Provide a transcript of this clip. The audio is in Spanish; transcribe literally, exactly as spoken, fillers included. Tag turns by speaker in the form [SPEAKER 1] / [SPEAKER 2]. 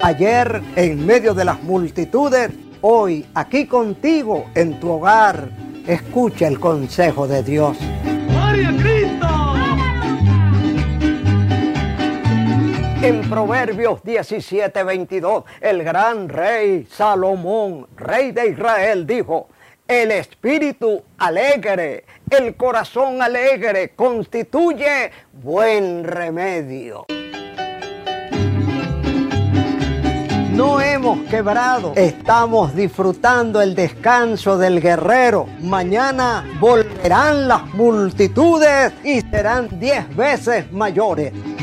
[SPEAKER 1] Ayer en medio de las multitudes, hoy aquí contigo en tu hogar. Escucha el consejo de Dios.
[SPEAKER 2] ¡Gloria a Cristo!
[SPEAKER 1] En Proverbios diecisiete, veintidós, el gran rey Salomón, rey de Israel, dijo: el espíritu alegre, el corazón alegre constituye buen remedio. No hemos quebrado, estamos disfrutando el descanso del guerrero. Mañana volverán las multitudes y serán diez veces mayores.